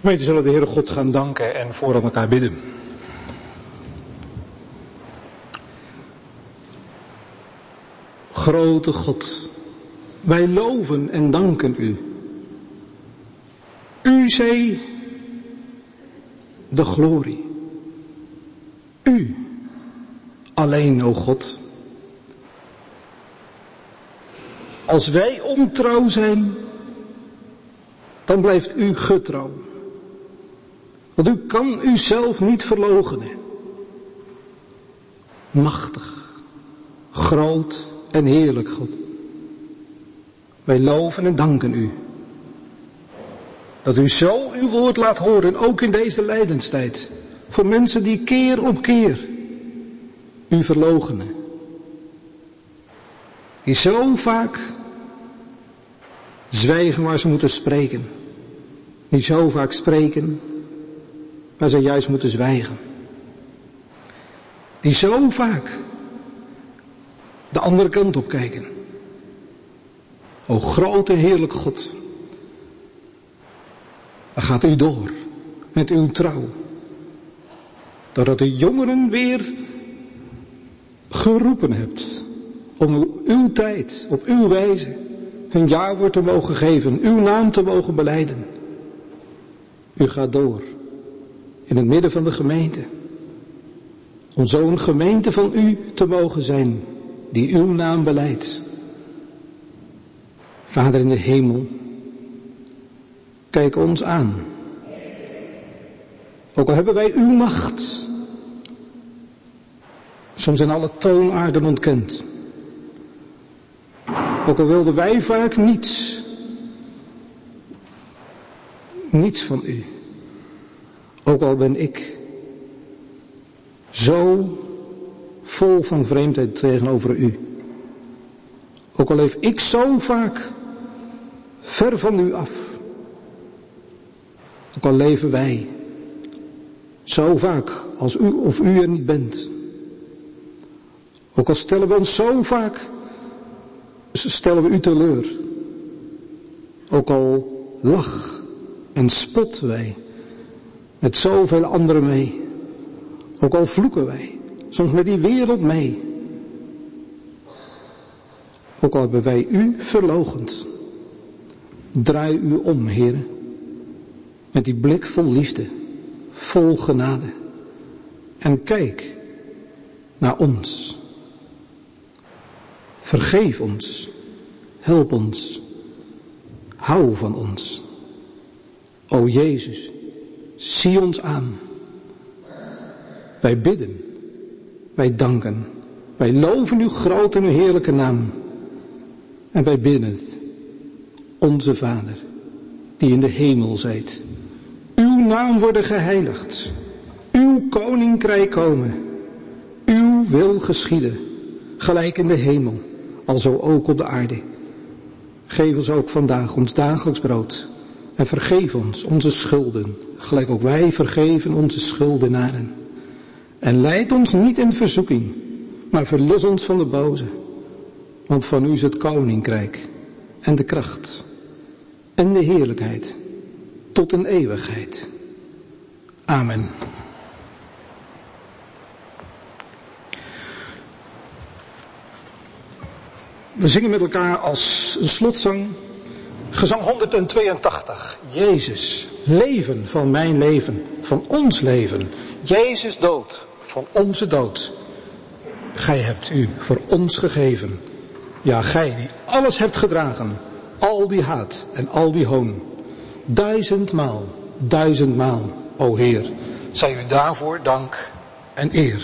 Speaker 2: Gemeente, zullen de Heere God gaan danken en voor elkaar bidden. Grote God, wij loven en danken u. U zij de glorie. U alleen, o God. Als wij ontrouw zijn, dan blijft u getrouw. Want u kan uzelf niet verloochenen. Machtig, groot en heerlijk God. Wij loven en danken u. Dat u zo uw woord laat horen, ook in deze lijdenstijd. Voor mensen die keer op keer u verloochenen. Die zo vaak zwijgen waar ze moeten spreken. Niet zo vaak spreken waar ze juist moeten zwijgen. Die zo vaak de andere kant op kijken. O groot en heerlijk God. Dan gaat u door met uw trouw. Doordat de jongeren weer geroepen hebt om uw tijd, op uw wijze, hun jaarwoord te mogen geven, uw naam te mogen belijden. U gaat door in het midden van de gemeente. Om zo'n gemeente van u te mogen zijn, die uw naam belijdt. Vader in de hemel, kijk ons aan. Ook al hebben wij uw macht, soms in alle toonaarden ontkend. Ook al wilden wij vaak niets, niets van u. Ook al ben ik zo vol van vreemdheid tegenover u. Ook al leef ik zo vaak ver van u af. Ook al leven wij zo vaak als u of u er niet bent. Ook al stellen we ons zo vaak, stellen we u teleur. Ook al lach en spotten wij met zoveel anderen mee. Ook al vloeken wij soms met die wereld mee. Ook al hebben wij u verloochend. Draai u om, Heer. Met die blik vol liefde, vol genade. En kijk naar ons. Vergeef ons. Help ons. Hou van ons. O Jezus, zie ons aan. Wij bidden. Wij danken. Wij loven uw grote en uw heerlijke naam. En wij bidden het. Onze Vader, die in de hemel zijt. Uw naam worden geheiligd. Uw koninkrijk komen. Uw wil geschieden. Gelijk in de hemel, alzo ook op de aarde. Geef ons ook vandaag ons dagelijks brood. En vergeef ons onze schulden, gelijk ook wij vergeven onze schuldenaren. En leid ons niet in verzoeking, maar verlos ons van de boze. Want van u is het koninkrijk en de kracht en de heerlijkheid tot in eeuwigheid. Amen. We zingen met elkaar als een slotzang gezang honderdtweeëntachtig. Jezus, leven van mijn leven, van ons leven. Jezus dood, van onze dood. Gij hebt u voor ons gegeven. Ja, gij die alles hebt gedragen. Al die haat en al die hoon. Duizendmaal, duizendmaal, o Heer. Zij u daarvoor dank en eer.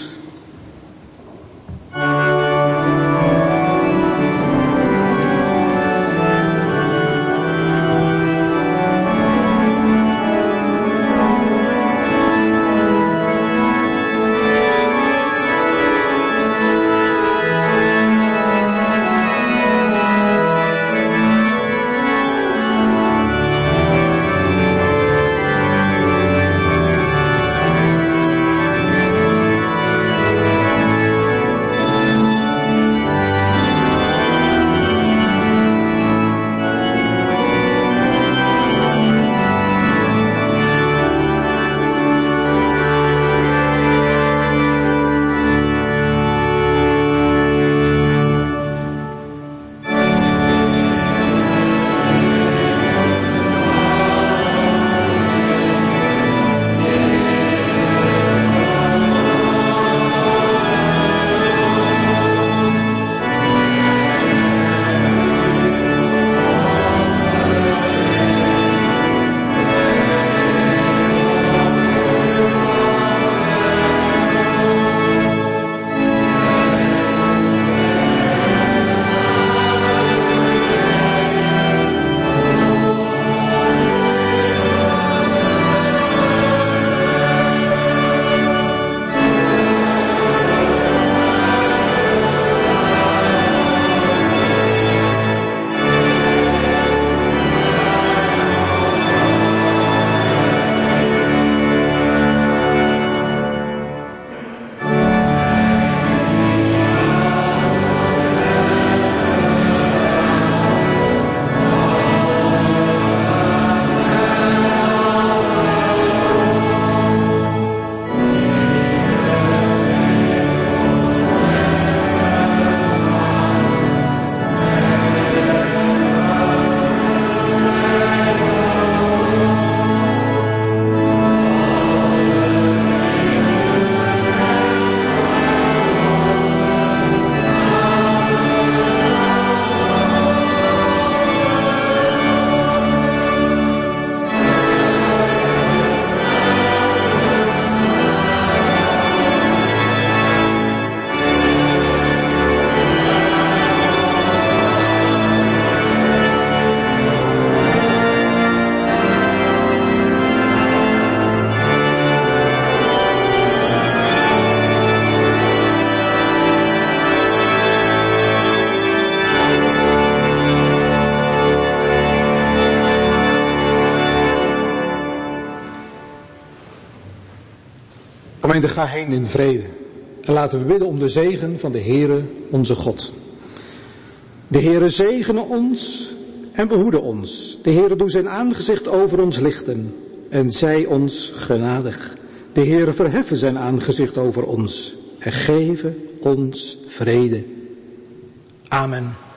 Speaker 2: Gemeente, ga heen in vrede. En laten we bidden om de zegen van de Heere, onze God. De Heere zegene ons en behoede ons. De Heere doe zijn aangezicht over ons lichten en zij ons genadig. De Heere verheffen zijn aangezicht over ons en geven ons vrede. Amen.